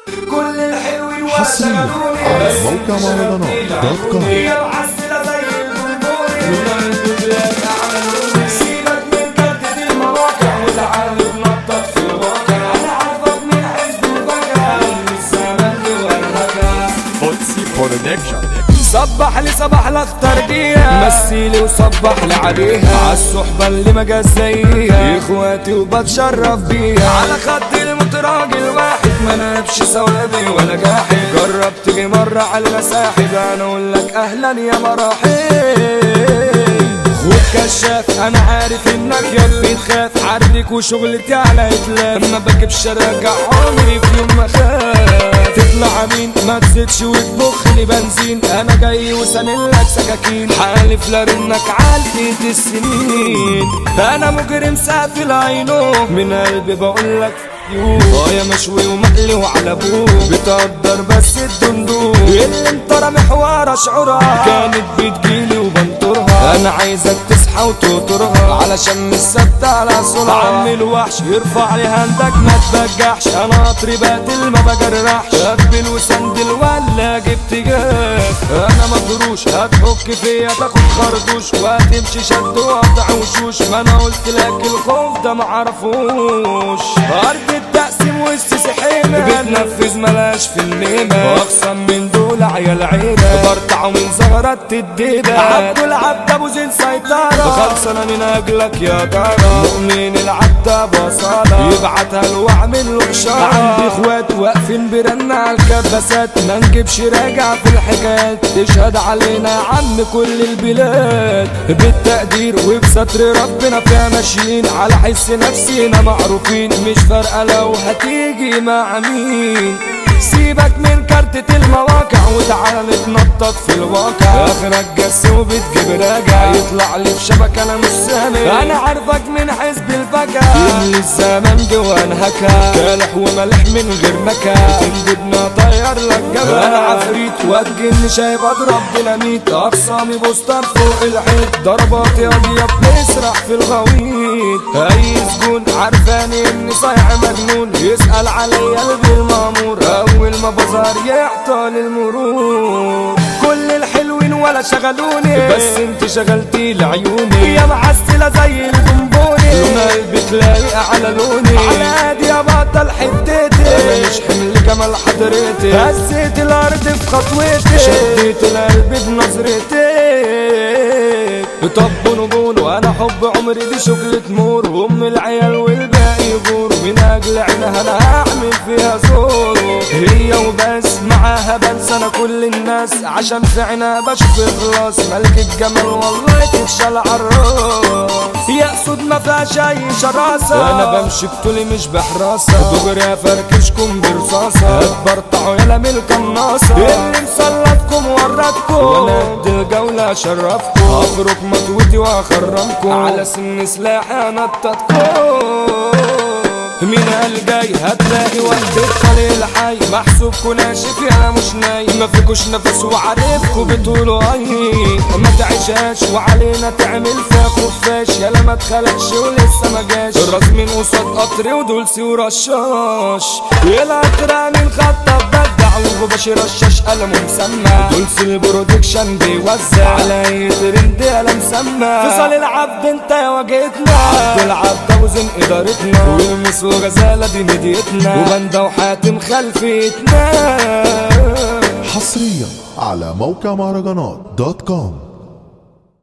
كل الحلوين حصريا على موقع مهرجانات.com. هي معسلة زي الجمهور سيبك من كتة المواقع وتعالى نطط في الواقع. انا عارفك من حزب الفجر لسه مجد والهجر فوتسي برودكشن. صبح لي صباح الاختار بيها مثيلي وصبح لي عليها عالصحبة اللي ما جاش زيها اخواتي وبتشرف بيها على خد الموت راجل واحد ما نابش ثوابي ولا جاحد جرب تيجي مرة على المساحب انا اقول لك اهلا يا مراحب خد كشاف انا عارف انك يا اللي تخاف عرضك وشغلتي على اتلاف ما بجيبش راجع عمري في يوم ما خاف تطلع مين ما تزيدش وتبخ لي بنزين انا جاي وسانلك سكاكين حالف لرنك عالفة السنين انا مجرم سافل عينه من قلبي بقولك يا مشوي ومقلي وعلى ابوه بتقدر بس الدندوق اللي انت رامي حوار اشعرها كانت بتجيلي وبنطرها انا عايزك تصحى وتطرها علشان مش ثابته على سرعه عم الوحش يرفع لي هندك ما تبجحش انا قطري بقتل ما بجرحش اقبل وسندل ولا جبت جاف انا مجروش هتحك فيا تاخد خرطوش وهتمشي شد وقطع وشوش ما انا قلت لك الخوف ده معرفوش ارض التقسيم والسيسي حيمة بتنفذ ملاش في الميمة واقسم من دول عيال عيبة برطعوا من زغرات الديبة عبد العبد ابو زين سيطرة خلصنا من اجلك يا ترى مؤمن العبد بصالة يبعتها له واعمل له اشارة عندي اخوات واقفين برن على الكباسات ما نجيبش راجع في الحكايات تشهد علينا يا عم كل البلاد بالتقدير وبستر ربنا فيها ماشيين على حس نفسينا معروفين مش فارقة لو هتيجي مع مين سيبك من كارتة المواقع وتعالى نتنطط في الواقع اخرك جس وبتجيب راجع يطلع لي في شبكة انا مش سامع انا عارفك من حزب الفجر يملي الزمن جوان هكا كالح وملح من غير مكا تندبنا طير لك جبل انا عفريت واتجن شايف اضرب ديناميت اقسامي بوستر فوق الحيط ضربات يا ضياف بيسرح في الغويط اي سجون عارفاني اني صايع مجنون يسأل عليا قلبي المامور اول ما بظهر يعطل المرور كل الحلوين ولا شغلوني بس انت شغلتي لعيوني يا معسلة زي الجمبوني لون قلبك لايق على لوني على هادي يا بطل حتتي انا مش حمل جمال حضرتي هزيت الارض في خطوتي شديت القلب بنظرتي طب بونو وانا حب عمري دي شغلة مور وام العيال والباقي غور من اجل عينها انا هعمل فيها زور هي وبس معاها بنسى انا كل الناس عشان في عينها بشوف اخلاص ملك الجمال والله تتشال عالراس يا اسود ما فيهاش اي شراسة انا بمشي بطولي مش بحراسة دغري افركشكم برصاصة اتبرطعوا يلا من القناصة اللي مسلطكم وردكم وانا قد الجولة اشرفكم اخرج مطوتي واخرمكم على سن سلاحي انططكم مين قال جاي هتلاقي وقت الخليل حي محسوبكوا ناشف يا مش نايم ما فيكوش نفس وعارفكوا بتقولوا اي ما تعيشاش وعلينا تعمل فيها خفاش يالا ما اتخلقش ولسه ما جاش الراس من قصاد قطري ودولسي ورشاش القطر من خطة بدع وغباش رشاش قلم مسمى دولسي البرودكشن بيوزع على اي ترند قلم مسمى فصل العبد انت يا واجهتنا عبد العبد ابو زين ادارتنا والمس وغزالة دي مديتنا وبندة وحاتم خلفيتنا حصريا على موقع مهرجانات.com.